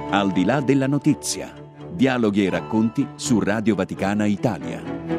Al di là della notizia. Dialoghi e racconti su Radio Vaticana Italia.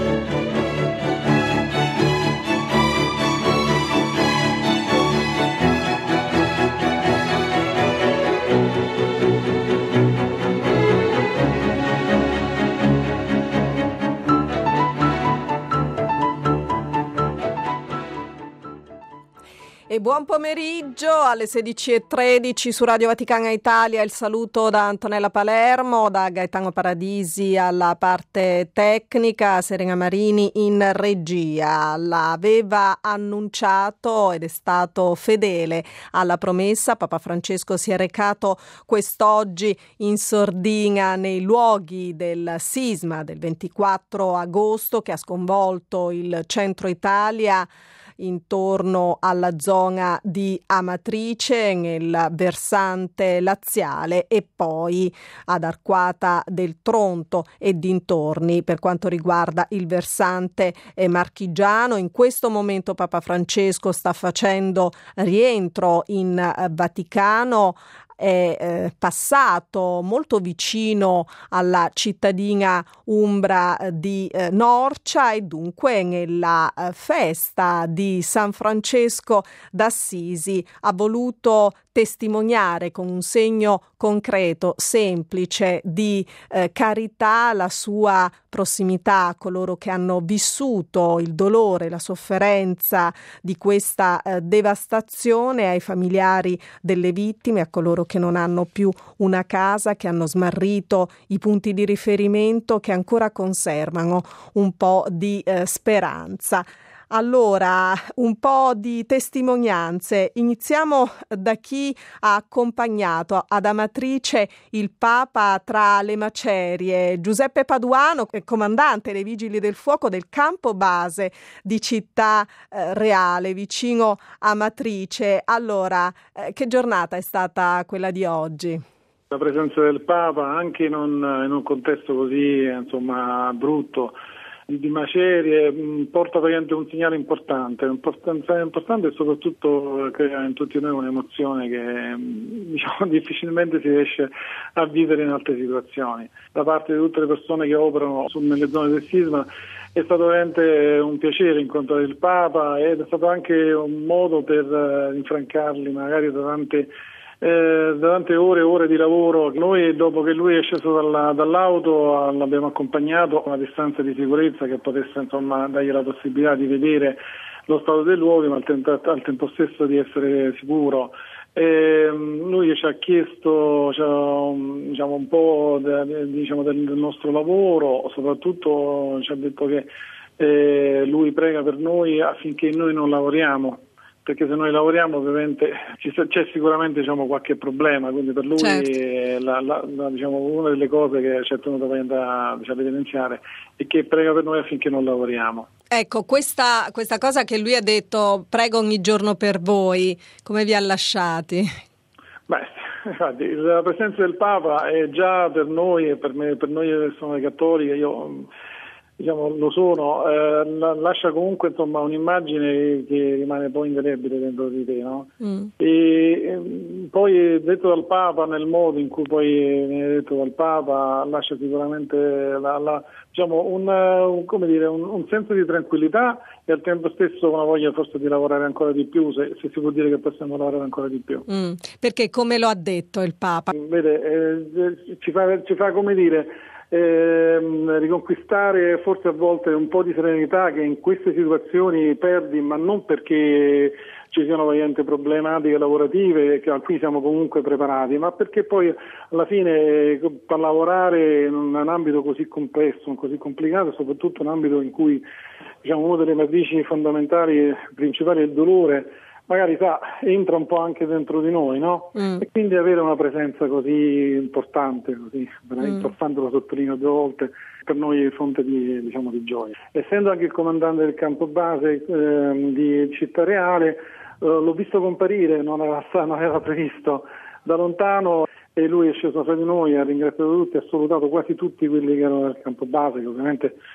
E buon pomeriggio alle 16:13 su Radio Vaticana Italia. Il saluto da Antonella Palermo, da Gaetano Paradisi alla parte tecnica, Serena Marini in regia. L'aveva annunciato ed è stato fedele alla promessa. Papa Francesco si è recato quest'oggi in Sardegna nei luoghi del sisma del 24 agosto che ha sconvolto il centro Italia, intorno alla zona di Amatrice nel versante laziale e poi ad Arquata del Tronto e dintorni per quanto riguarda il versante marchigiano. In questo momento Papa Francesco sta facendo rientro in Vaticano. È passato molto vicino alla cittadina umbra di Norcia e dunque nella festa di San Francesco d'Assisi ha voluto testimoniare con un segno concreto, semplice, di carità la sua prossimità a coloro che hanno vissuto il dolore, la sofferenza di questa devastazione, ai familiari delle vittime, a coloro che non hanno più una casa, che hanno smarrito i punti di riferimento, che ancora conservano un po' di speranza. Allora, un po' di testimonianze. Iniziamo da chi ha accompagnato ad Amatrice il Papa tra le macerie. Giuseppe Paduano, comandante dei Vigili del Fuoco del campo base di Città Reale, vicino Amatrice. Allora, che giornata è stata quella di oggi? La presenza del Papa, anche in un contesto così, brutto, di macerie, porta praticamente un segnale importante e soprattutto crea in tutti noi un'emozione che difficilmente si riesce a vivere in altre situazioni. Da parte di tutte le persone che operano nelle zone del sisma è stato veramente un piacere incontrare il Papa ed è stato anche un modo per rinfrancarli magari da tante ore e ore di lavoro. Noi, dopo che lui è sceso dall'auto, l'abbiamo accompagnato a una distanza di sicurezza che potesse dargli la possibilità di vedere lo stato dei luoghi, ma al tempo stesso di essere sicuro. Lui ci ha chiesto un po' del nostro lavoro, soprattutto ci ha detto che lui prega per noi affinché noi non lavoriamo, perché se noi lavoriamo ovviamente c'è sicuramente qualche problema, quindi per lui certo. Una delle cose che ci è tenuto a evidenziare è che prega per noi affinché non lavoriamo. Ecco, questa cosa che lui ha detto, prego ogni giorno per voi, come vi ha lasciati? Infatti, la presenza del Papa è già per noi e per noi persone cattoliche, io lo sono, lascia comunque un'immagine che rimane poi indelebile dentro di te, no? E poi detto dal Papa, nel modo in cui poi viene detto dal Papa, lascia sicuramente un senso di tranquillità e al tempo stesso una voglia forse di lavorare ancora di più, se si può dire che possiamo lavorare ancora di più. Perché come lo ha detto il Papa? Vede, ci fa come dire, riconquistare forse a volte un po' di serenità che in queste situazioni perdi, ma non perché ci siano ovviamente problematiche lavorative a cui siamo comunque preparati, ma perché poi alla fine per lavorare in un ambito così complesso, così complicato, soprattutto un ambito in cui una delle matrici fondamentali principali è il dolore, magari entra un po' anche dentro di noi, no? E quindi avere una presenza così importante, così importante, lo sottolineo 2 volte, per noi è fonte di gioia. Essendo anche il comandante del campo base di Città Reale, l'ho visto comparire, non era previsto, da lontano, e lui è sceso fra di noi, ha ringraziato tutti, ha salutato quasi tutti quelli che erano nel campo base, che ovviamente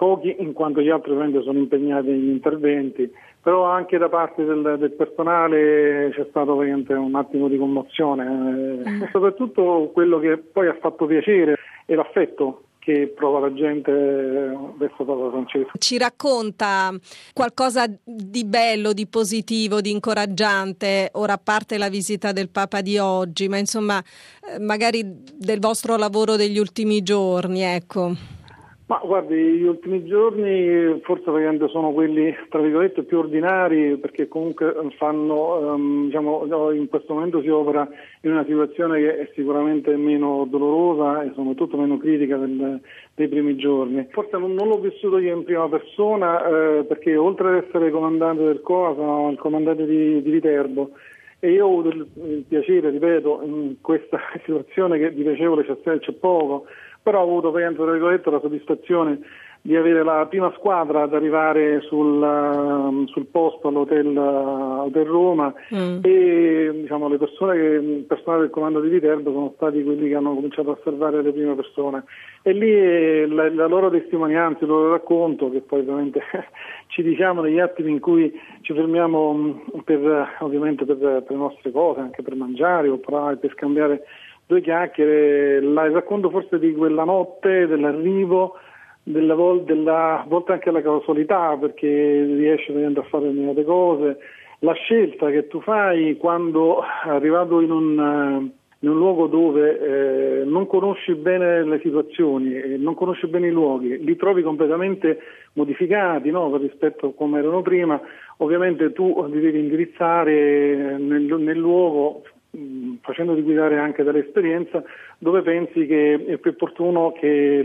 pochi in quanto gli altri ovviamente sono impegnati negli interventi, però anche da parte del personale c'è stato ovviamente un attimo di commozione, soprattutto quello che poi ha fatto piacere è l'affetto che prova la gente verso Papa Francesco. Ci racconta qualcosa di bello, di positivo, di incoraggiante, ora a parte la visita del Papa di oggi, ma insomma magari del vostro lavoro degli ultimi giorni, ecco. Ma guardi, gli ultimi giorni forse praticamente sono quelli tra virgolette più ordinari, perché comunque fanno, in questo momento si opera in una situazione che è sicuramente meno dolorosa e soprattutto meno critica dei primi giorni. Forse non l'ho vissuto io in prima persona perché oltre ad essere comandante del COA sono il comandante di Viterbo. E io ho avuto il piacere, ripeto, in questa situazione che di piacevole c'è poco, però ho avuto, tra virgolette, la soddisfazione di avere la prima squadra ad arrivare sul posto all'hotel Roma e le persone il personale del comando di Viterbo sono stati quelli che hanno cominciato a osservare le prime persone e lì la loro testimonianza, il loro racconto, che poi ovviamente ci diciamo negli attimi in cui ci fermiamo ovviamente per le nostre cose, anche per mangiare o per scambiare due chiacchiere, il racconto forse di quella notte, dell'arrivo, della volta anche la casualità, perché riesci a fare determinate cose, la scelta che tu fai quando arrivato in un luogo dove non conosci bene le situazioni, non conosci bene i luoghi, li trovi completamente modificati, no? Rispetto a come erano prima, ovviamente tu li devi indirizzare nel luogo, facendoti guidare anche dall'esperienza, dove pensi che è più opportuno che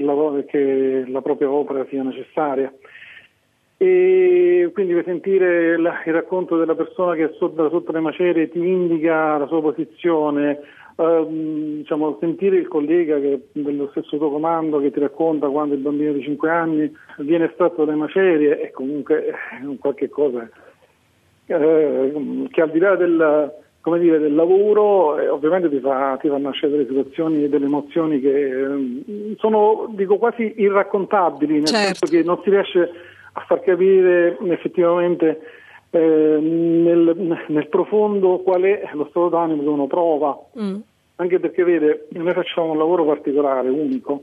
la propria opera sia necessaria. E quindi per sentire il racconto della persona che sotto le macerie ti indica la sua posizione, sentire il collega che dello stesso tuo comando che ti racconta quando il bambino di 5 anni viene estratto dalle macerie, è comunque qualche cosa che al di là del lavoro ovviamente ti fa nascere delle situazioni e delle emozioni che sono, dico, quasi irraccontabili, nel senso che non si riesce a far capire effettivamente nel profondo qual è lo stato d'animo che uno prova, anche perché vede, noi facciamo un lavoro particolare, unico.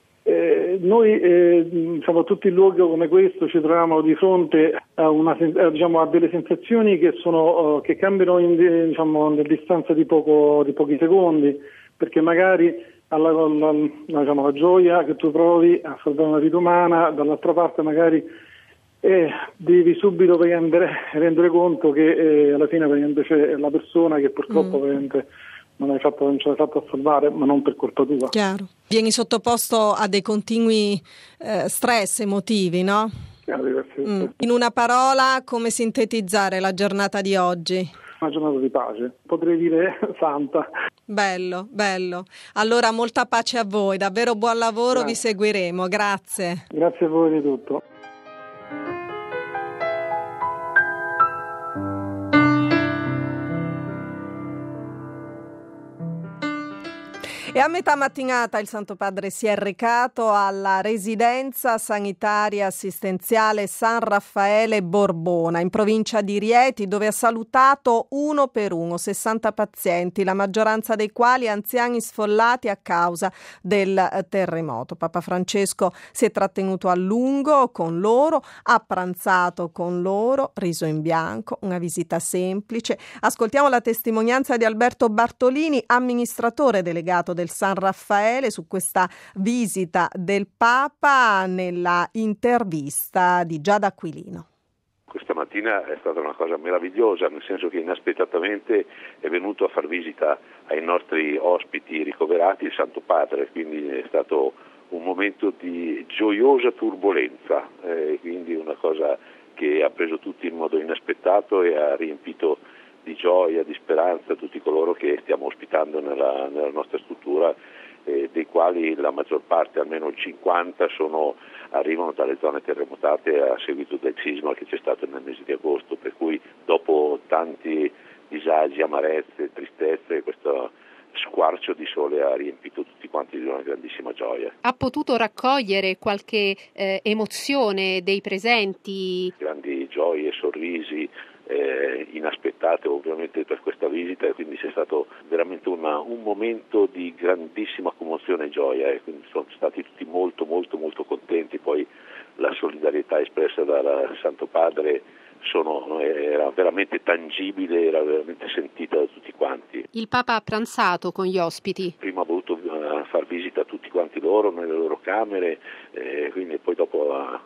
Noi tutti i luoghi come questo ci troviamo di fronte a delle sensazioni che cambiano nella distanza di pochi secondi, perché magari la gioia che tu provi a salvare una vita umana, dall'altra parte magari devi subito rendere conto che alla fine c'è la persona che purtroppo non ce l'hai fatto a salvare, ma non per colpa tua. Chiaro. Vieni sottoposto a dei continui stress emotivi, no? In una parola, come sintetizzare la giornata di oggi? Una giornata di pace, potrei dire santa. Bello, bello. Allora molta pace a voi, davvero buon lavoro, vi seguiremo, grazie. Grazie a voi di tutto. E a metà mattinata il Santo Padre si è recato alla residenza sanitaria assistenziale San Raffaele Borbona in provincia di Rieti, dove ha salutato uno per uno 60 pazienti, la maggioranza dei quali anziani sfollati a causa del terremoto. Papa Francesco si è trattenuto a lungo con loro, ha pranzato con loro, riso in bianco, una visita semplice. Ascoltiamo la testimonianza di Alberto Bartolini, amministratore delegato del San Raffaele, su questa visita del Papa nella intervista di Giada Aquilino. Questa mattina è stata una cosa meravigliosa, nel senso che inaspettatamente è venuto a far visita ai nostri ospiti ricoverati il Santo Padre, quindi è stato un momento di gioiosa turbolenza, quindi una cosa che ha preso tutti in modo inaspettato e ha riempito di gioia, di speranza tutti coloro che stiamo ospitando nella nostra struttura, dei quali la maggior parte, almeno il 50, arrivano dalle zone terremotate a seguito del sisma che c'è stato nel mese di agosto, per cui dopo tanti disagi, amarezze, tristezze, questo squarcio di sole ha riempito tutti quanti di una grandissima gioia. Ha potuto raccogliere qualche emozione dei presenti? Grandi gioie, sorrisi, inaspettate ovviamente per questa visita, e quindi c'è stato veramente un momento di grandissima commozione e gioia, e quindi sono stati tutti molto molto molto contenti. Poi la solidarietà espressa dal Santo Padre era veramente tangibile, era veramente sentita da tutti quanti. Il Papa ha pranzato con gli ospiti? Prima ha voluto far visita a tutti quanti loro nelle loro camere, quindi poi dopo ha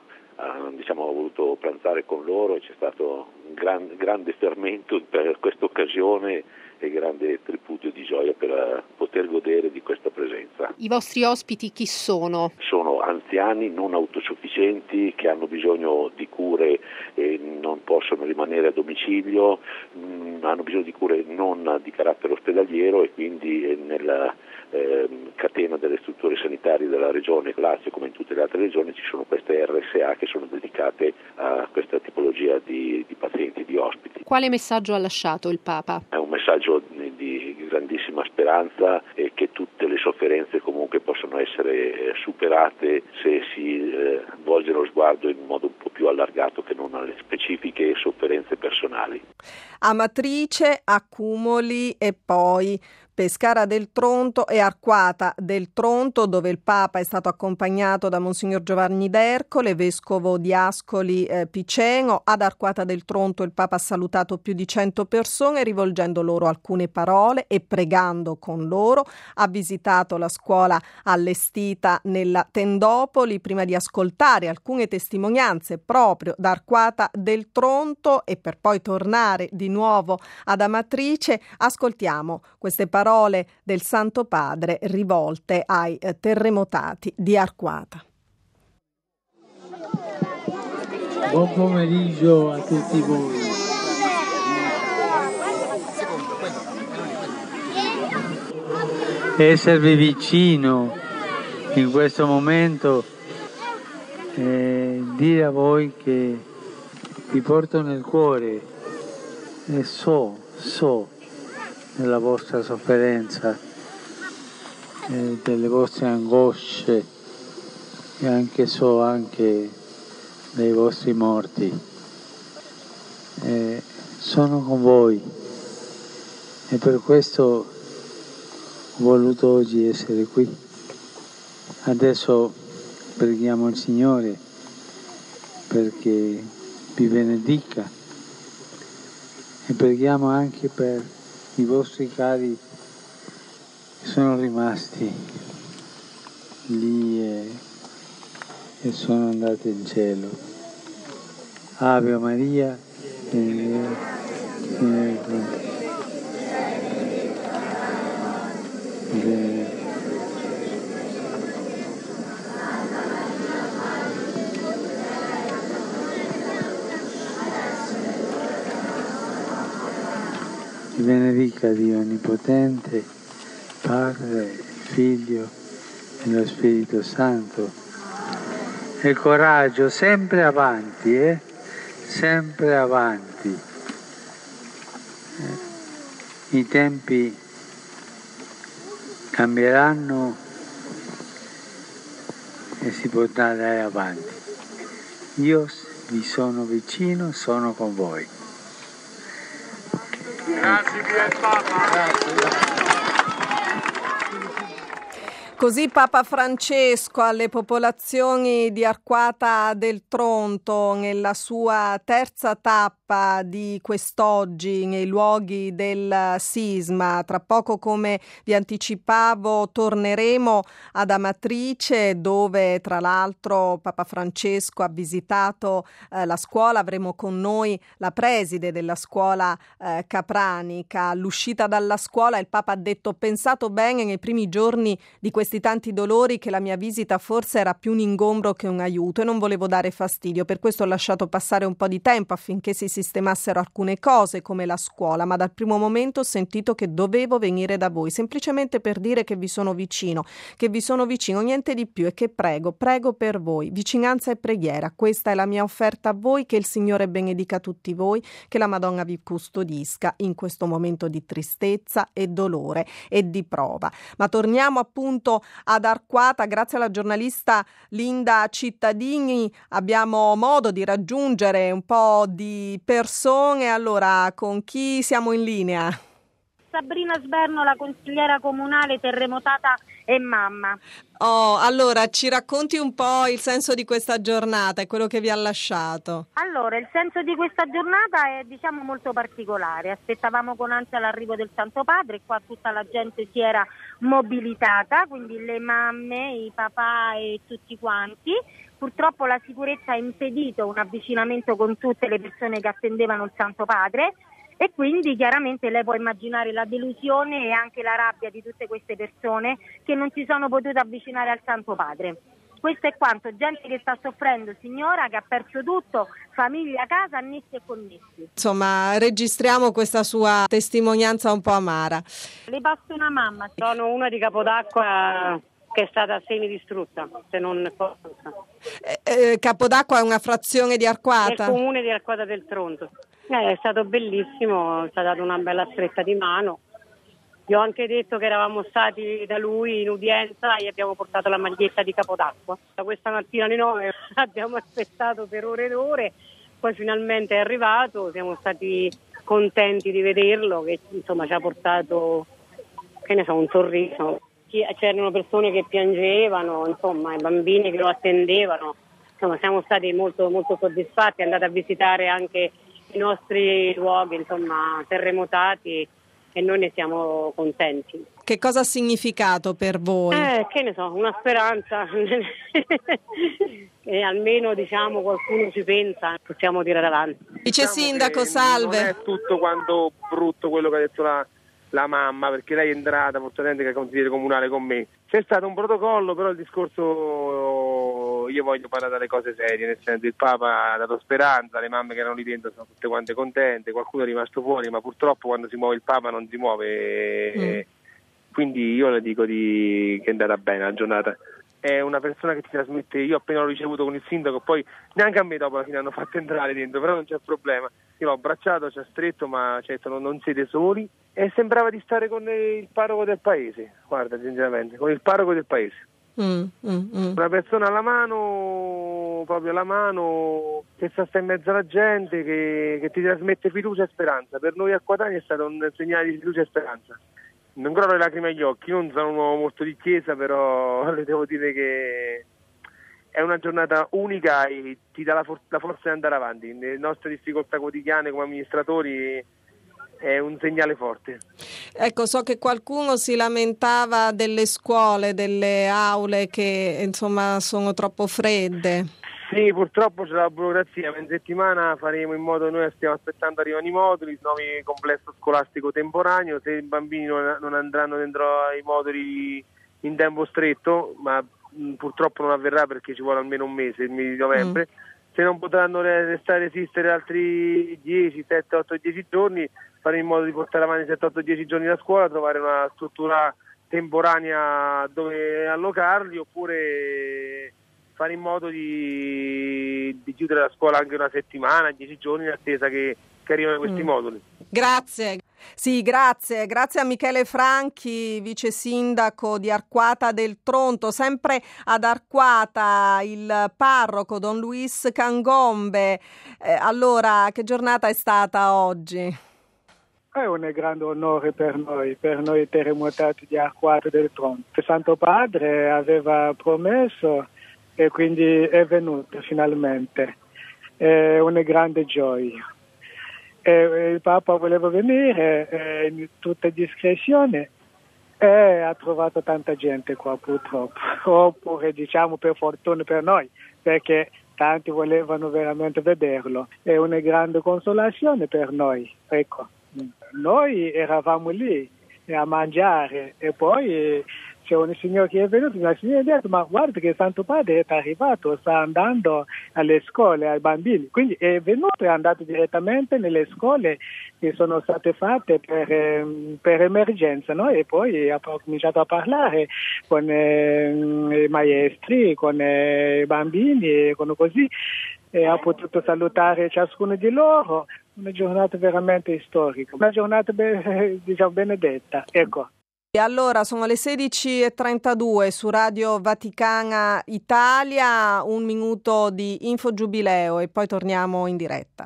voluto pranzare con loro, e c'è stato un grande fermento per questa occasione e grande tripudio di gioia per poter godere di questa presenza. I vostri ospiti chi sono? Sono anziani non autosufficienti che hanno bisogno di cure e non possono rimanere a domicilio, hanno bisogno di cure non di carattere ospedaliero, e quindi nella catena delle strutture sanitarie della regione Lazio, come in tutte le altre regioni, ci sono queste RSA che sono dedicate a questa tipologia di pazienti, di ospiti. Quale messaggio ha lasciato il Papa? È un messaggio di grandissima speranza, e che tutte le sofferenze comunque possono essere superate se si volge lo sguardo in modo un po' più allargato che non alle specifiche sofferenze personali. Amatrice, Accumoli e poi Pescara del Tronto e Arquata del Tronto, dove il Papa è stato accompagnato da Monsignor Giovanni d'Ercole, vescovo di Ascoli Piceno. Ad Arquata del Tronto il Papa ha salutato più di 100 persone rivolgendo loro alcune parole e pregando con loro. Ha visitato la scuola allestita nella Tendopoli prima di ascoltare alcune testimonianze proprio da Arquata del Tronto, e per poi tornare di nuovo ad Amatrice ascoltiamo queste parole del Santo Padre rivolte ai terremotati di Arquata. Buon pomeriggio a tutti voi. Esservi vicino in questo momento, dire a voi che vi porto nel cuore e so nella vostra sofferenza, delle vostre angosce, e anche dei vostri morti. Sono con voi, e per questo ho voluto oggi essere qui. Adesso preghiamo il Signore perché vi benedica, e preghiamo anche per i vostri cari che sono rimasti lì e sono andati in cielo. Ave Maria, vi benedica Dio Onnipotente, Padre, Figlio e lo Spirito Santo. E coraggio, sempre avanti, sempre avanti. I tempi cambieranno e si potrà andare avanti. Io vi sono vicino, sono con voi. Grazie mille Papa. Grazie. Così Papa Francesco alle popolazioni di Arquata del Tronto nella sua terza tappa di quest'oggi nei luoghi del sisma. Tra poco, come vi anticipavo, torneremo ad Amatrice, dove tra l'altro Papa Francesco ha visitato la scuola. Avremo con noi la preside della scuola capranica. All'uscita dalla scuola il Papa ha detto: ho pensato bene nei primi giorni di questa questi tanti dolori che la mia visita forse era più un ingombro che un aiuto e non volevo dare fastidio. Per questo ho lasciato passare un po' di tempo affinché si sistemassero alcune cose come la scuola, ma dal primo momento ho sentito che dovevo venire da voi, semplicemente per dire che vi sono vicino, niente di più, e che prego per voi. Vicinanza e preghiera, questa è la mia offerta a voi, che il Signore benedica tutti voi, che la Madonna vi custodisca in questo momento di tristezza e dolore e di prova. Ma torniamo appunto ad Arquata. Grazie alla giornalista Linda Cittadini abbiamo modo di raggiungere un po' di persone. Allora, con chi siamo in linea? Sabrina Sberno, la consigliera comunale terremotata e mamma. Allora ci racconti un po' il senso di questa giornata e quello che vi ha lasciato. Allora, il senso di questa giornata è molto particolare. Aspettavamo con ansia l'arrivo del Santo Padre, qua tutta la gente si era mobilitata, quindi le mamme, i papà e tutti quanti. Purtroppo la sicurezza ha impedito un avvicinamento con tutte le persone che attendevano il Santo Padre. E quindi chiaramente lei può immaginare la delusione e anche la rabbia di tutte queste persone che non si sono potute avvicinare al Santo Padre. Questo è quanto, gente che sta soffrendo, signora, che ha perso tutto, famiglia, casa, annessi e connessi. Insomma, registriamo questa sua testimonianza un po' amara. Le passo una mamma. Sono una di Capodacqua che è stata semidistrutta, se non Capodacqua è una frazione di Arquata? Nel comune di Arquata del Tronto. È stato bellissimo, ci ha dato una bella stretta di mano. Gli ho anche detto che eravamo stati da lui in udienza e gli abbiamo portato la maglietta di Capodacqua. Da questa mattina alle 9 abbiamo aspettato per ore ed ore, poi finalmente è arrivato, siamo stati contenti di vederlo, che insomma ci ha portato, un sorriso. C'erano persone che piangevano, insomma, i bambini che lo attendevano. Insomma, siamo stati molto, molto soddisfatti, è andato a visitare anche i nostri luoghi, insomma, terremotati, e noi ne siamo contenti. Che cosa ha significato per voi? Una speranza. E almeno qualcuno ci pensa, possiamo tirare avanti. Vice Sindaco, salve. Non è tutto quanto brutto quello che ha detto la mamma, perché lei è entrata fortunatamente che è consigliere comunale con me. C'è stato un protocollo, però il discorso, io voglio parlare delle cose serie, nel senso il Papa ha dato speranza, le mamme che erano lì dentro sono tutte quante contente, qualcuno è rimasto fuori, ma purtroppo quando si muove il Papa non si muove, quindi io le dico che è andata bene la giornata. È una persona che ti trasmette, io appena l'ho ricevuto con il sindaco, poi neanche a me dopo alla fine hanno fatto entrare dentro, però non c'è problema. Io l'ho abbracciato, ci ha stretto, ma certo non siete soli, e sembrava di stare con il parroco del paese, guarda, sinceramente, con il parroco del paese. Una persona alla mano, proprio alla mano, che sta in mezzo alla gente, che ti trasmette fiducia e speranza. Per noi acquatani è stato un segnale di fiducia e speranza. Non ancora le lacrime agli occhi, non sono un uomo molto di chiesa, però le devo dire che è una giornata unica e ti dà la forza di andare avanti. Nelle nostre difficoltà quotidiane come amministratori è un segnale forte. Ecco, so che qualcuno si lamentava delle scuole, delle aule che insomma sono troppo fredde. Sì, purtroppo c'è la burocrazia, ma in settimana faremo in modo, noi stiamo aspettando arrivano i moduli, il nuovo complesso scolastico temporaneo, se i bambini non andranno dentro ai moduli in tempo stretto, ma purtroppo non avverrà perché ci vuole almeno un mese, il mese di novembre, se non potranno resistere altri 10, 7, 8, 10 giorni, fare in modo di portare avanti 7, 8, 10 giorni la scuola, trovare una struttura temporanea dove allocarli, oppure fare in modo di chiudere la scuola anche una settimana, 10 giorni in attesa che arrivino questi moduli. Grazie. Sì, grazie a Michele Franchi, vice sindaco di Arquata del Tronto. Sempre ad Arquata il parroco Don Luis Cangombe. Allora, che giornata è stata oggi? È un grande onore per noi terremotati di Arquata del Tronto. Il Santo Padre aveva promesso e quindi è venuto finalmente. È una grande gioia. Il Papa voleva venire in tutta discrezione e ha trovato tanta gente qua purtroppo, oppure diciamo per fortuna per noi, perché tanti volevano veramente vederlo. È una grande consolazione per noi. Ecco, noi eravamo lì a mangiare e poi c'è un signore che è venuto, la signora ha detto: ma guarda che Santo Padre è arrivato, sta andando alle scuole, ai bambini. Quindi è venuto e è andato direttamente nelle scuole che sono state fatte per emergenza, no? E poi ha cominciato a parlare con i maestri, con i bambini, con così, e ha potuto salutare ciascuno di loro. Una giornata veramente storica, una giornata benedetta, ecco. E allora sono le 16:32 su Radio Vaticana Italia, un minuto di Info Giubileo e poi torniamo in diretta.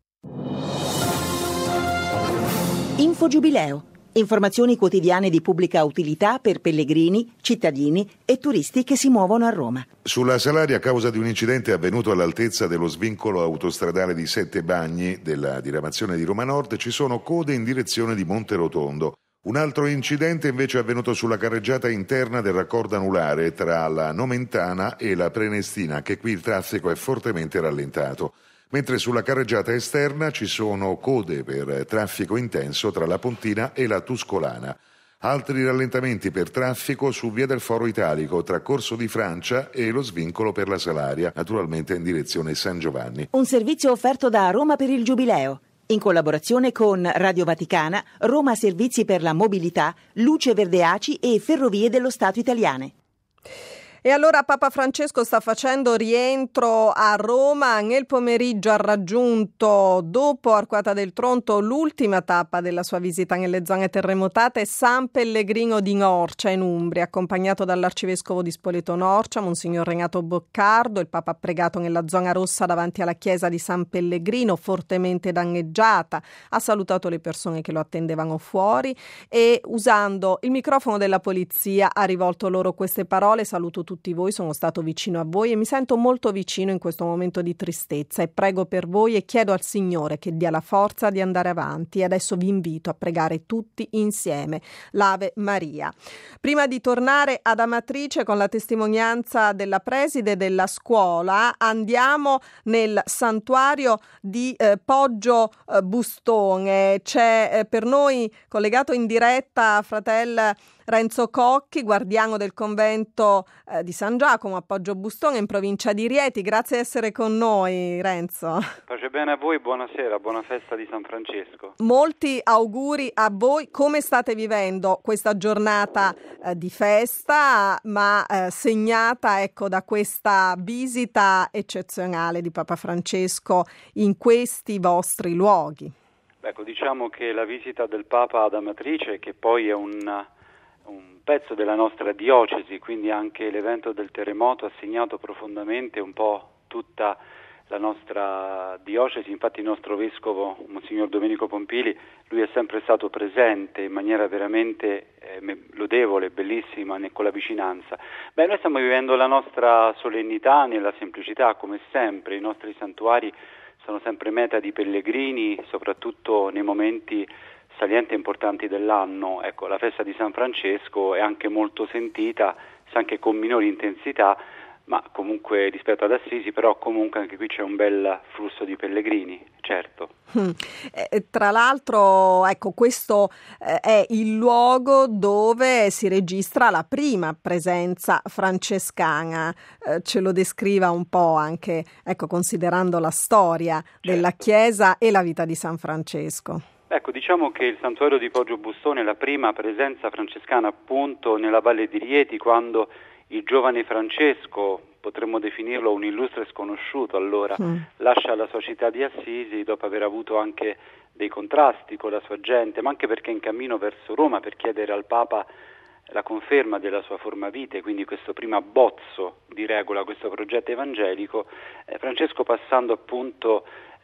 Info Giubileo. Informazioni quotidiane di pubblica utilità per pellegrini, cittadini e turisti che si muovono a Roma. Sulla Salaria, a causa di un incidente avvenuto all'altezza dello svincolo autostradale di Sette Bagni della diramazione di Roma Nord, ci sono code in direzione di Monterotondo. Un altro incidente invece è avvenuto sulla carreggiata interna del raccordo anulare tra la Nomentana e la Prenestina, che qui il traffico è fortemente rallentato. Mentre sulla carreggiata esterna ci sono code per traffico intenso tra la Pontina e la Tuscolana. Altri rallentamenti per traffico su Via del Foro Italico tra Corso di Francia e lo svincolo per la Salaria, naturalmente in direzione San Giovanni. Un servizio offerto da Roma per il Giubileo, in collaborazione con Radio Vaticana, Roma Servizi per la Mobilità, Luce Verde Aci e Ferrovie dello Stato Italiane. E allora Papa Francesco sta facendo rientro a Roma. Nel pomeriggio ha raggiunto, dopo Arquata del Tronto, l'ultima tappa della sua visita nelle zone terremotate, San Pellegrino di Norcia in Umbria, accompagnato dall'arcivescovo di Spoleto Norcia, Monsignor Renato Boccardo. Il Papa ha pregato nella zona rossa davanti alla chiesa di San Pellegrino, fortemente danneggiata, ha salutato le persone che lo attendevano fuori e, usando il microfono della polizia, ha rivolto loro queste parole: saluto tutti voi, sono stato vicino a voi e mi sento molto vicino in questo momento di tristezza e prego per voi e chiedo al Signore che dia la forza di andare avanti. E adesso vi invito a pregare tutti insieme l'Ave Maria. Prima di tornare ad Amatrice con la testimonianza della preside della scuola, andiamo nel santuario di Poggio Bustone. C'è per noi collegato in diretta fratello Renzo Cocchi, guardiano del convento di San Giacomo a Poggio Bustone in provincia di Rieti. Grazie di essere con noi, Renzo. Pace bene a voi, buonasera, buona festa di San Francesco. Molti auguri a voi. Come state vivendo questa giornata di festa, ma segnata da questa visita eccezionale di Papa Francesco in questi vostri luoghi? Ecco, diciamo che la visita del Papa ad Amatrice, che poi è un pezzo della nostra diocesi, quindi anche l'evento del terremoto ha segnato profondamente un po' tutta la nostra diocesi. Infatti il nostro vescovo, Monsignor Domenico Pompili, lui è sempre stato presente in maniera veramente lodevole, bellissima, con la vicinanza. Noi stiamo vivendo la nostra solennità nella semplicità, come sempre. I nostri santuari sono sempre meta di pellegrini, soprattutto nei momenti salienti e importanti dell'anno. Ecco, la festa di San Francesco è anche molto sentita, anche con minori intensità, ma comunque rispetto ad Assisi, però comunque anche qui c'è un bel flusso di pellegrini, certo. Tra l'altro, questo è il luogo dove si registra la prima presenza francescana. Ce lo descriva un po' anche, considerando la storia della Chiesa e la vita di San Francesco. Ecco, diciamo che il santuario di Poggio Bustone è la prima presenza francescana appunto nella Valle di Rieti, quando il giovane Francesco, potremmo definirlo un illustre sconosciuto allora, lascia la sua città di Assisi dopo aver avuto anche dei contrasti con la sua gente, ma anche perché è in cammino verso Roma per chiedere al Papa la conferma della sua forma vitae, quindi questo primo abbozzo di regola, questo progetto evangelico. Francesco, passando appunto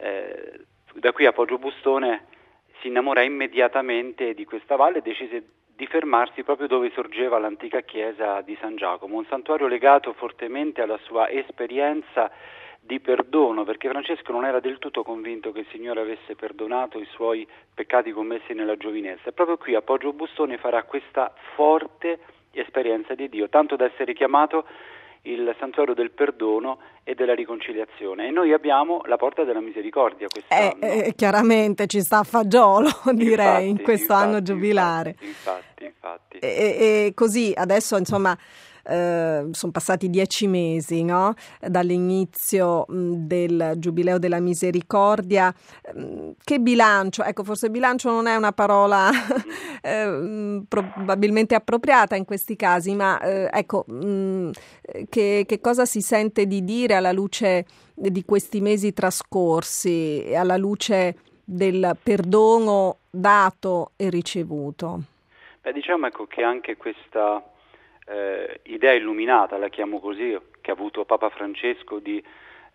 da qui a Poggio Bustone, si innamora immediatamente di questa valle e decise di fermarsi proprio dove sorgeva l'antica chiesa di San Giacomo, un santuario legato fortemente alla sua esperienza di perdono, perché Francesco non era del tutto convinto che il Signore avesse perdonato i suoi peccati commessi nella giovinezza. E proprio qui a Poggio Bustone farà questa forte esperienza di Dio, tanto da essere chiamato il santuario del perdono e della riconciliazione, e noi abbiamo la porta della misericordia quest'anno. Chiaramente ci sta a fagiolo, direi, in questo anno giubilare. Infatti. E così adesso, insomma, sono passati 10 mesi, no? Dall'inizio del Giubileo della Misericordia. Che bilancio? Ecco, forse bilancio non è una parola probabilmente appropriata in questi casi, ma ecco, che cosa si sente di dire alla luce di questi mesi trascorsi e alla luce del perdono dato e ricevuto? Diciamo, ecco, che anche questa idea illuminata, la chiamo così, che ha avuto Papa Francesco di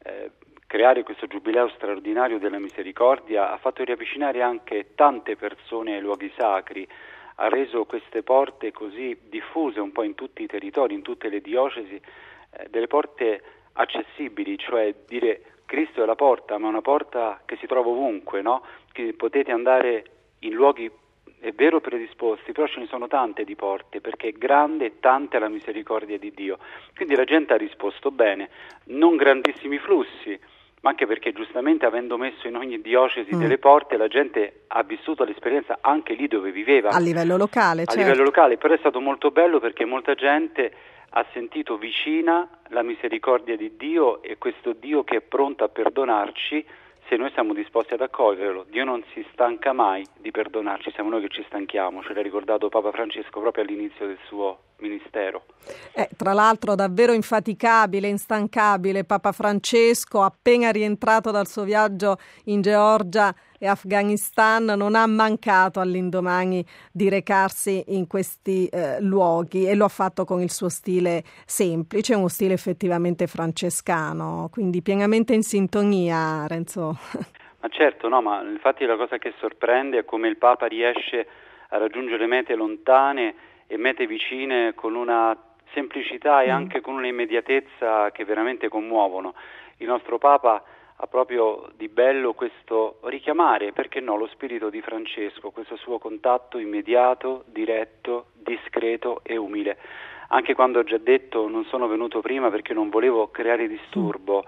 creare questo giubileo straordinario della misericordia, ha fatto riavvicinare anche tante persone ai luoghi sacri, ha reso queste porte così diffuse un po' in tutti i territori, in tutte le diocesi, delle porte accessibili, cioè dire Cristo è la porta, ma una porta che si trova ovunque, no? Che potete andare in luoghi, è vero, predisposti, però ce ne sono tante di porte, perché è grande e tanta è la misericordia di Dio. Quindi la gente ha risposto bene, non grandissimi flussi, ma anche perché giustamente avendo messo in ogni diocesi delle porte, la gente ha vissuto l'esperienza anche lì dove viveva. A livello locale, certo. A livello locale, però è stato molto bello perché molta gente ha sentito vicina la misericordia di Dio e questo Dio che è pronto a perdonarci se noi siamo disposti ad accoglierlo. Dio non si stanca mai di perdonarci, siamo noi che ci stanchiamo, ce l'ha ricordato Papa Francesco proprio all'inizio del suo ministero. Tra l'altro davvero infaticabile, instancabile Papa Francesco, appena rientrato dal suo viaggio in Georgia e Afghanistan, non ha mancato all'indomani di recarsi in questi luoghi, e lo ha fatto con il suo stile semplice, uno stile effettivamente francescano, quindi pienamente in sintonia, Renzo. Ma certo, no, ma infatti la cosa che sorprende è come il Papa riesce a raggiungere mete lontane e mete vicine con una semplicità e anche con una immediatezza che veramente commuovono. Il nostro Papa ha proprio di bello questo richiamare, perché no, lo spirito di Francesco, questo suo contatto immediato, diretto, discreto e umile. Anche quando ho già detto non sono venuto prima perché non volevo creare disturbo,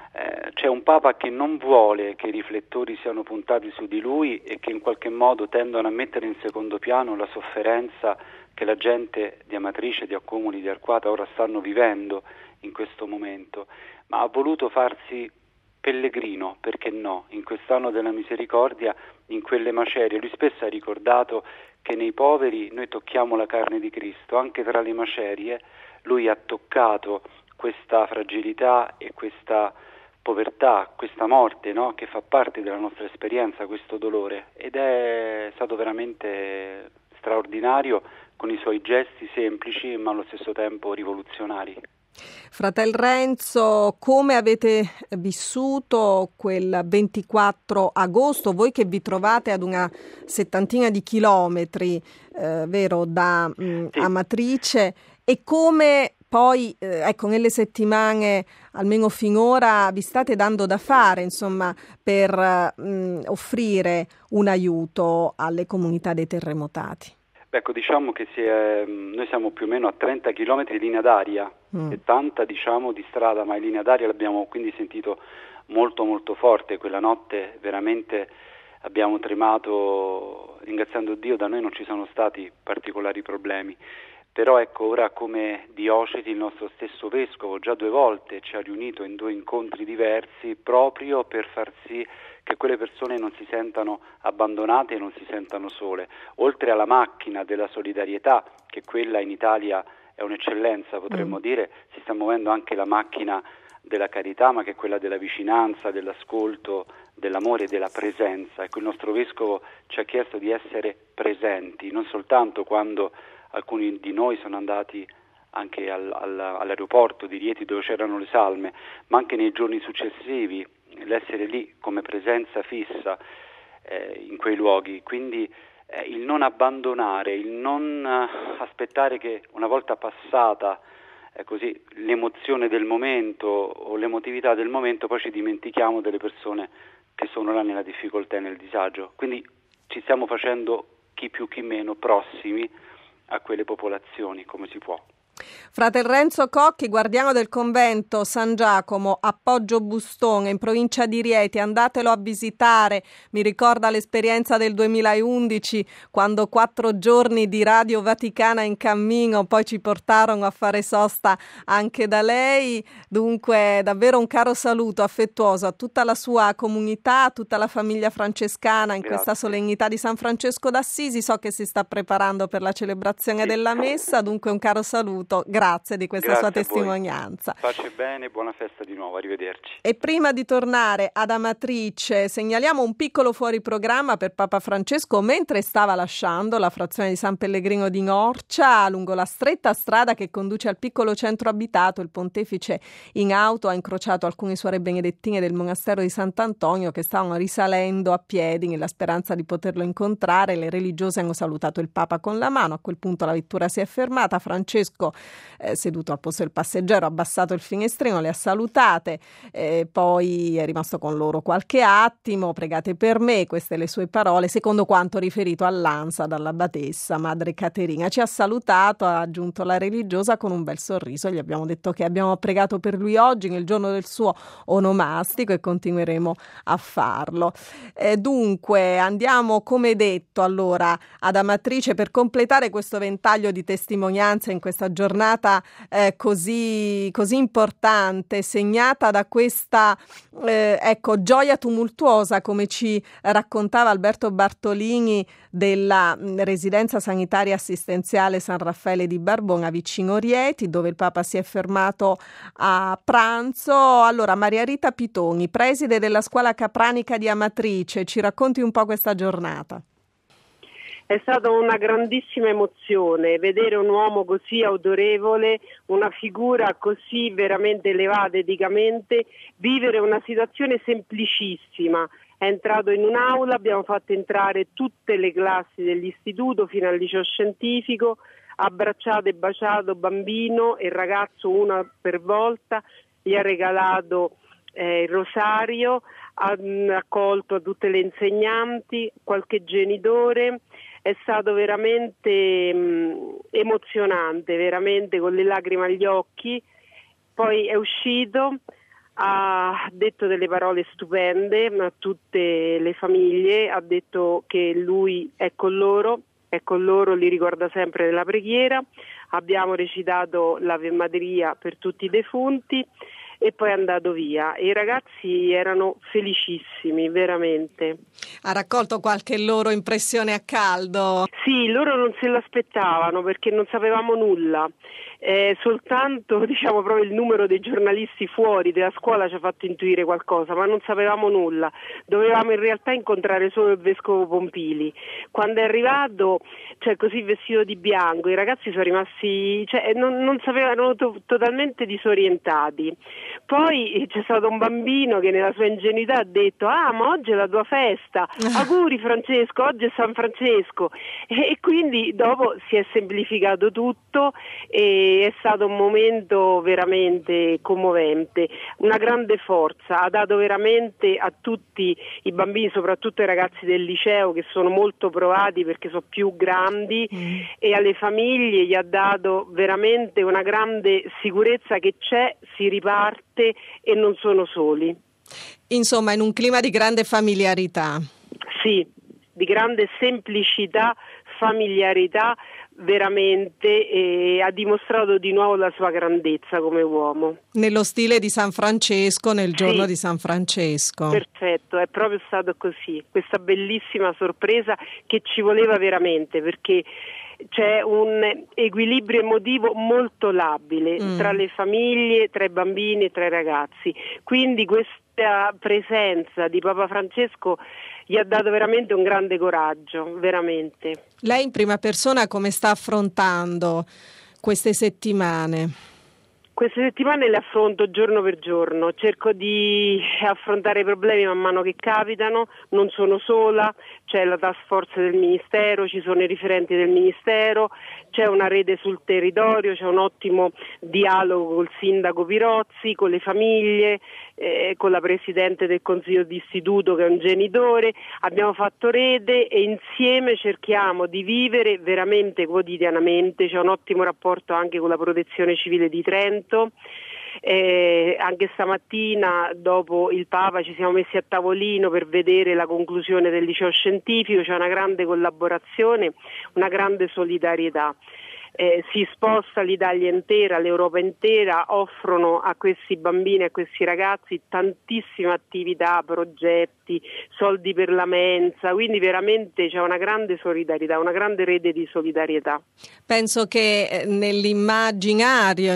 c'è un Papa che non vuole che i riflettori siano puntati su di lui e che in qualche modo tendono a mettere in secondo piano la sofferenza che la gente di Amatrice, di Accumuli, di Arquata ora stanno vivendo in questo momento, ma ha voluto farsi pellegrino, perché no, in quest'anno della misericordia, in quelle macerie. Lui spesso ha ricordato che nei poveri noi tocchiamo la carne di Cristo, anche tra le macerie lui ha toccato questa fragilità e questa povertà, questa morte, no? Che fa parte della nostra esperienza, questo dolore, ed è stato veramente straordinario con i suoi gesti semplici ma allo stesso tempo rivoluzionari. Fratel Renzo, come avete vissuto quel 24 agosto, voi che vi trovate ad una 70 di chilometri, vero, da Amatrice, e come poi, ecco, nelle settimane, almeno finora, vi state dando da fare, insomma, per offrire un aiuto alle comunità dei terremotati? Ecco, diciamo che noi siamo più o meno a 30 chilometri di linea d'aria e tanta, diciamo, di strada, ma in linea d'aria l'abbiamo quindi sentito molto molto forte. Quella notte veramente abbiamo tremato, ringraziando Dio. Da noi non ci sono stati particolari problemi, però ecco, ora come diocesi il nostro stesso vescovo già 2 volte ci ha riunito in 2 incontri diversi proprio per far sì che quelle persone non si sentano abbandonate e non si sentano sole. Oltre alla macchina della solidarietà, che quella in Italia è un'eccellenza, potremmo dire, si sta muovendo anche la macchina della carità, ma che è quella della vicinanza, dell'ascolto, dell'amore e della presenza. Ecco, il nostro vescovo ci ha chiesto di essere presenti, non soltanto quando alcuni di noi sono andati anche all'aeroporto di Rieti dove c'erano le salme, ma anche nei giorni successivi, l'essere lì come presenza fissa in quei luoghi. Quindi il non abbandonare, il non aspettare che una volta passata così l'emozione del momento o l'emotività del momento poi ci dimentichiamo delle persone che sono là nella difficoltà e nel disagio. Quindi ci stiamo facendo chi più chi meno prossimi a quelle popolazioni come si può. Fratel Renzo Cocchi, guardiano del convento San Giacomo a Poggio Bustone, in provincia di Rieti, andatelo a visitare, mi ricorda l'esperienza del 2011, quando 4 giorni di Radio Vaticana in cammino poi ci portarono a fare sosta anche da lei. Dunque davvero un caro saluto affettuoso a tutta la sua comunità, a tutta la famiglia francescana in questa solennità di San Francesco d'Assisi. So che si sta preparando per la celebrazione della messa, dunque un caro saluto. Grazie di questa sua testimonianza. Pace e bene, buona festa di nuovo, arrivederci. E prima di tornare ad Amatrice, segnaliamo un piccolo fuori programma per Papa Francesco mentre stava lasciando la frazione di San Pellegrino di Norcia. Lungo la stretta strada che conduce al piccolo centro abitato, il pontefice in auto ha incrociato alcune suore benedettine del monastero di Sant'Antonio che stavano risalendo a piedi nella speranza di poterlo incontrare. Le religiose hanno salutato il Papa con la mano. A quel punto la vettura si è fermata. Francesco, seduto al posto del passeggero, ha abbassato il finestrino, le ha salutate, poi è rimasto con loro qualche attimo. Pregate per me, queste le sue parole, secondo quanto riferito all'ANSA dall'abbatessa Madre Caterina. Ci ha salutato, ha aggiunto la religiosa con un bel sorriso. Gli abbiamo detto che abbiamo pregato per lui oggi nel giorno del suo onomastico e continueremo a farlo. Dunque andiamo, come detto, allora ad Amatrice per completare questo ventaglio di testimonianze in questa giornata così importante, segnata da questa gioia tumultuosa, come ci raccontava Alberto Bartolini, della residenza sanitaria assistenziale San Raffaele di Barbona vicino Rieti, dove il Papa si è fermato a pranzo. Allora, Maria Rita Pitoni, preside della scuola capranica di Amatrice, ci racconti un po' questa giornata. È stata una grandissima emozione vedere un uomo così autorevole, una figura così veramente elevata eticamente, vivere una situazione semplicissima. È entrato in un'aula, abbiamo fatto entrare tutte le classi dell'istituto fino al liceo scientifico, abbracciato e baciato bambino e ragazzo una per volta, gli ha regalato il rosario, ha accolto tutte le insegnanti, qualche genitore. È stato veramente emozionante, veramente con le lacrime agli occhi. Poi è uscito, ha detto delle parole stupende a tutte le famiglie, ha detto che lui è con loro, li ricorda sempre nella preghiera. Abbiamo recitato l'Ave Maria per tutti i defunti e poi è andato via. I ragazzi erano felicissimi, veramente. Ha raccolto qualche loro impressione a caldo? Sì, loro non se l'aspettavano perché non sapevamo nulla. Soltanto proprio il numero dei giornalisti fuori della scuola ci ha fatto intuire qualcosa, ma non sapevamo nulla. Dovevamo in realtà incontrare solo il vescovo Pompili. Quando è arrivato, così vestito di bianco, i ragazzi sono rimasti, non sapevano, totalmente disorientati. Poi c'è stato un bambino che nella sua ingenuità ha detto: ma oggi è la tua festa, auguri Francesco, oggi è San Francesco, e quindi dopo si è semplificato tutto e è stato un momento veramente commovente, una grande forza, ha dato veramente a tutti i bambini, soprattutto ai ragazzi del liceo che sono molto provati perché sono più grandi, e alle famiglie gli ha dato veramente una grande sicurezza che c'è, si riparte e non sono soli. Insomma, in un clima di grande familiarità. Sì, di grande semplicità, familiarità, veramente, e ha dimostrato di nuovo la sua grandezza come uomo. Nello stile di San Francesco, nel giorno di San Francesco. Perfetto, è proprio stato così, questa bellissima sorpresa che ci voleva veramente, perché c'è un equilibrio emotivo molto labile tra le famiglie, tra i bambini e tra i ragazzi, quindi questa presenza di Papa Francesco gli ha dato veramente un grande coraggio, veramente. Lei in prima persona come sta affrontando queste settimane? Queste settimane le affronto giorno per giorno, cerco di affrontare i problemi man mano che capitano, non sono sola, c'è la task force del Ministero, ci sono i riferenti del Ministero, c'è una rete sul territorio, c'è un ottimo dialogo col sindaco Pirozzi, con le famiglie, con la presidente del consiglio d'istituto che è un genitore. Abbiamo fatto rete e insieme cerchiamo di vivere veramente quotidianamente. C'è un ottimo rapporto anche con la Protezione Civile di Trento. Anche stamattina dopo il Papa ci siamo messi a tavolino per vedere la conclusione del liceo scientifico, c'è una grande collaborazione, una grande solidarietà. Si sposta l'Italia intera, l'Europa intera, offrono a questi bambini, a questi ragazzi tantissime attività, progetti, soldi per la mensa, quindi veramente c'è una grande solidarietà, una grande rete di solidarietà. Penso che nell'immaginario,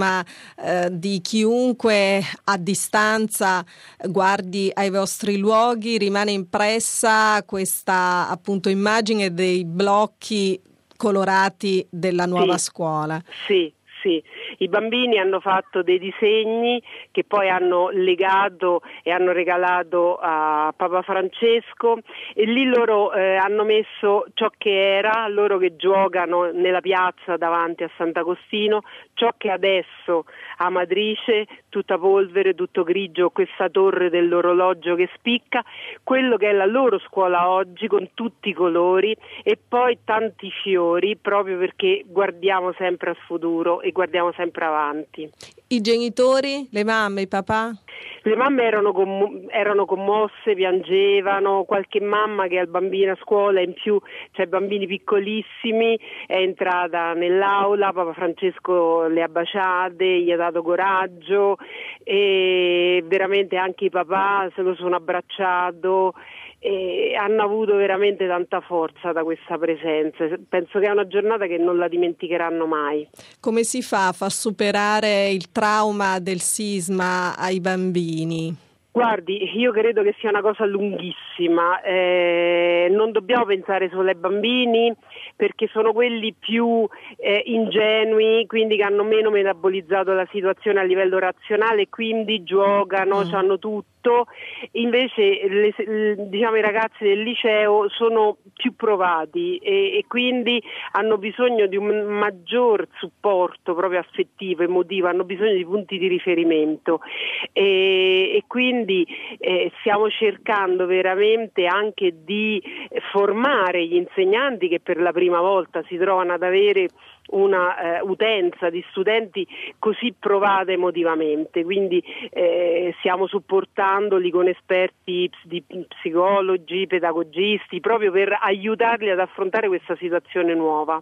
di chiunque a distanza guardi ai vostri luoghi rimane impressa questa appunto immagine dei blocchi colorati della nuova scuola. Sì. I bambini hanno fatto dei disegni che poi hanno legato e hanno regalato a Papa Francesco e lì loro hanno messo ciò che era, loro che giocano nella piazza davanti a Sant'Agostino, ciò che adesso Amatrice, tutta polvere, tutto grigio, questa torre dell'orologio che spicca, quello che è la loro scuola oggi con tutti i colori e poi tanti fiori proprio perché guardiamo sempre al futuro e guardiamo sempre avanti. I genitori, le mamme, i papà? Le mamme erano commosse, piangevano, qualche mamma che ha il bambino a scuola, in più c'è bambini piccolissimi, è entrata nell'aula, Papa Francesco le ha baciate, gli ha dato coraggio e veramente anche i papà se lo sono abbracciato e hanno avuto veramente tanta forza da questa presenza. Penso che è una giornata che non la dimenticheranno mai. Come si fa a far superare il trauma del sisma ai bambini? Guardi, io credo che sia una cosa lunghissima, non dobbiamo pensare solo ai bambini perché sono quelli più ingenui, quindi che hanno meno metabolizzato la situazione a livello razionale, quindi giocano, hanno tutto. Invece i ragazzi del liceo sono più provati e quindi hanno bisogno di un maggior supporto proprio affettivo, emotivo, hanno bisogno di punti di riferimento e quindi stiamo cercando veramente anche di formare gli insegnanti che per la prima volta si trovano ad avere una utenza di studenti così provata emotivamente, quindi stiamo supportandoli con esperti di psicologi, pedagogisti, proprio per aiutarli ad affrontare questa situazione nuova.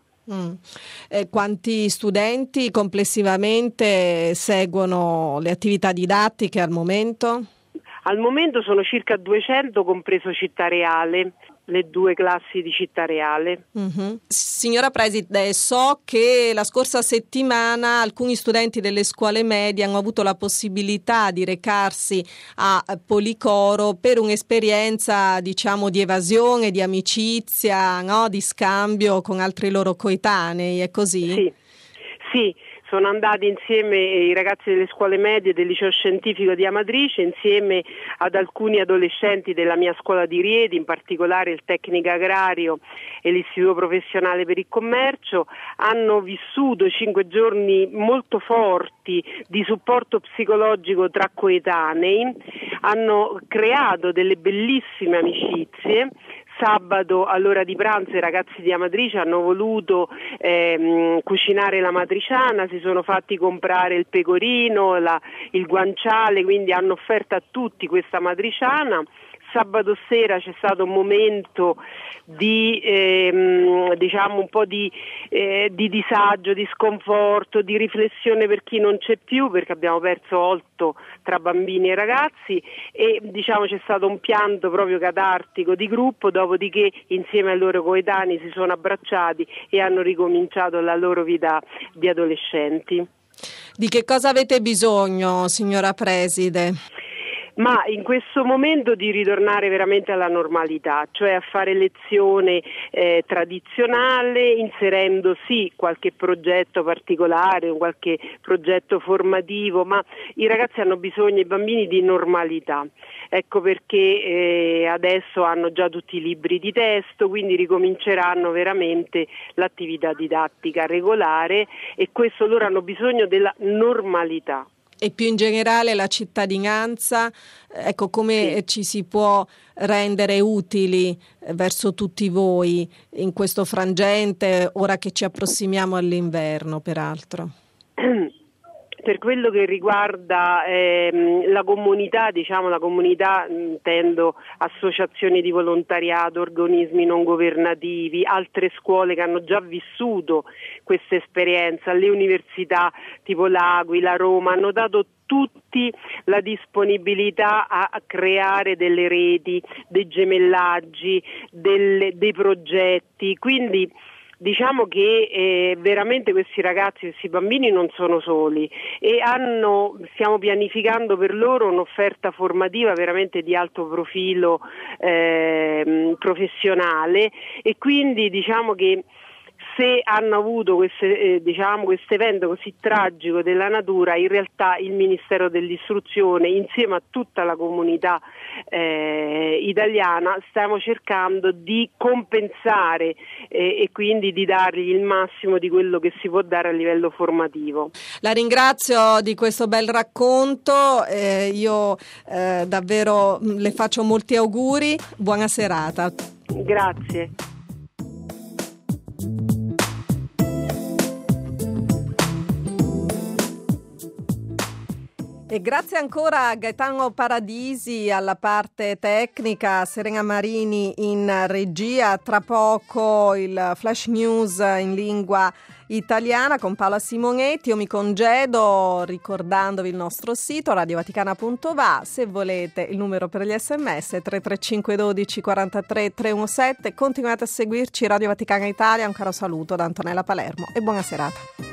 Quanti studenti complessivamente seguono le attività didattiche al momento? Al momento sono circa 200, compreso Città Reale, le 2 classi di Città Reale. Signora Preside, so che la scorsa settimana alcuni studenti delle scuole medie hanno avuto la possibilità di recarsi a Policoro per un'esperienza, di evasione, di amicizia, di scambio con altri loro coetanei, è così? Sì. Sono andati insieme i ragazzi delle scuole medie del liceo scientifico di Amatrice insieme ad alcuni adolescenti della mia scuola di Rieti, in particolare il tecnico agrario e l'istituto professionale per il commercio. Hanno vissuto 5 giorni molto forti di supporto psicologico tra coetanei, hanno creato delle bellissime amicizie. Sabato all'ora di pranzo i ragazzi di Amatrice hanno voluto cucinare la matriciana, si sono fatti comprare il pecorino, il guanciale, quindi hanno offerto a tutti questa matriciana. Sabato sera c'è stato un momento di un po' di disagio, di sconforto, di riflessione per chi non c'è più, perché abbiamo perso 8 tra bambini e ragazzi e c'è stato un pianto proprio catartico di gruppo, dopodiché insieme ai loro coetanei si sono abbracciati e hanno ricominciato la loro vita di adolescenti. Di che cosa avete bisogno, signora Preside? ma in questo momento di ritornare veramente alla normalità, cioè a fare lezione tradizionale, inserendo sì qualche progetto particolare, qualche progetto formativo, ma i ragazzi hanno bisogno, i bambini, di normalità. Ecco perché adesso hanno già tutti i libri di testo, quindi ricominceranno veramente l'attività didattica regolare, e questo loro hanno bisogno della normalità. E più in generale la cittadinanza, ecco, come ci si può rendere utili verso tutti voi in questo frangente, ora che ci approssimiamo all'inverno, peraltro? Per quello che riguarda la comunità, intendo associazioni di volontariato, organismi non governativi, altre scuole che hanno già vissuto questa esperienza, le università tipo l'Aquila, Roma, hanno dato tutti la disponibilità a creare delle reti, dei gemellaggi, dei progetti, quindi diciamo che veramente questi ragazzi, questi bambini non sono soli, e stiamo pianificando per loro un'offerta formativa veramente di alto profilo professionale, e quindi diciamo che se hanno avuto questo evento così tragico della natura, in realtà il Ministero dell'Istruzione, insieme a tutta la comunità italiana, stiamo cercando di compensare e quindi di dargli il massimo di quello che si può dare a livello formativo. La ringrazio di questo bel racconto, io davvero le faccio molti auguri, buona serata. Grazie. E grazie ancora a Gaetano Paradisi alla parte tecnica, Serena Marini in regia. Tra poco il flash news in lingua italiana con Paola Simonetti. Io mi congedo ricordandovi il nostro sito radiovaticana.va. Se volete il numero per gli sms 335 12 43 317. Continuate a seguirci, Radio Vaticana Italia. Un caro saluto da Antonella Palermo e buona serata.